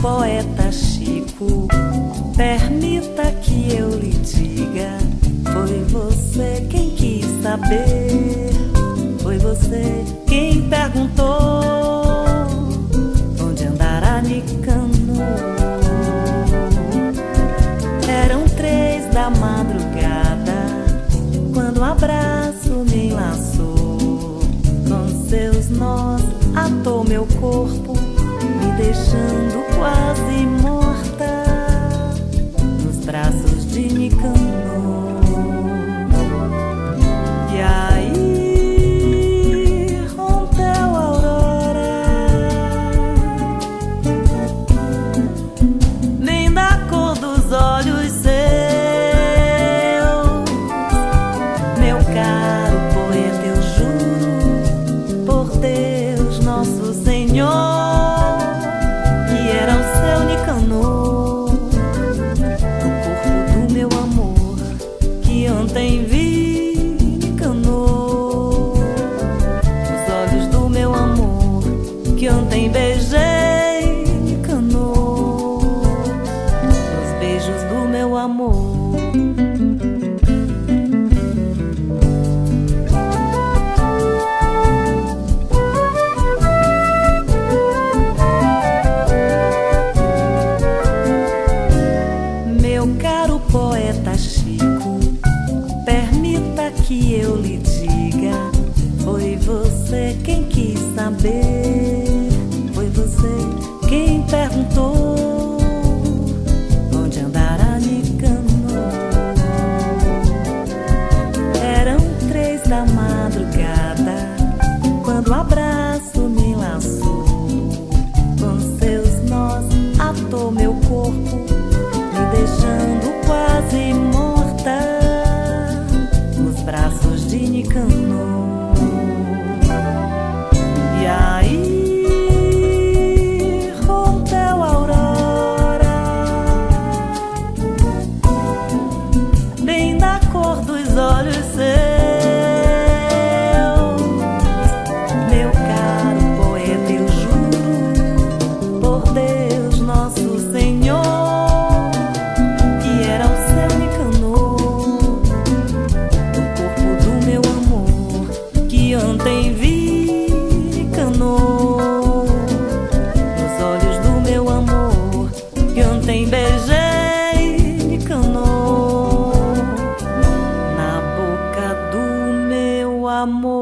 poeta Chico, permita que eu lhe diga: foi você quem quis saber, foi você quem perguntou onde andará Nicanor. Eram 3 da madrugada quando um abraço me enlaçou, com seus nós atou meu corpo, me deixando quase morta nos braços de Nicanor. E aí rompeu a aurora, nem da cor dos olhos seus, meu caro poeta, eu juro por Deus nosso Senhor, que era o seu Nicanor, o corpo do meu amor que ontem vi. Nicanor, os olhos do meu amor que ontem beijei. Nicanor, os beijos do meu amor. Meu caro poeta Chico, permita que eu lhe diga: foi você quem quis saber, foi você quem perguntou onde andará Nicanor. Eram 3 da madrugada quando o abraço me enlaçou, com seus nós atou meu corpo, me deixando quase morta nos braços de Nicanor. E aí rompeu a aurora, bem da cor dos olhos seus, meu caro poeta, eu juro por Deus nosso Senhor, que era o seu Nicanor, o corpo do meu amor que ontem vi. Nicanor, os olhos do meu amor que ontem beijei. Nicanor, na boca do meu amor.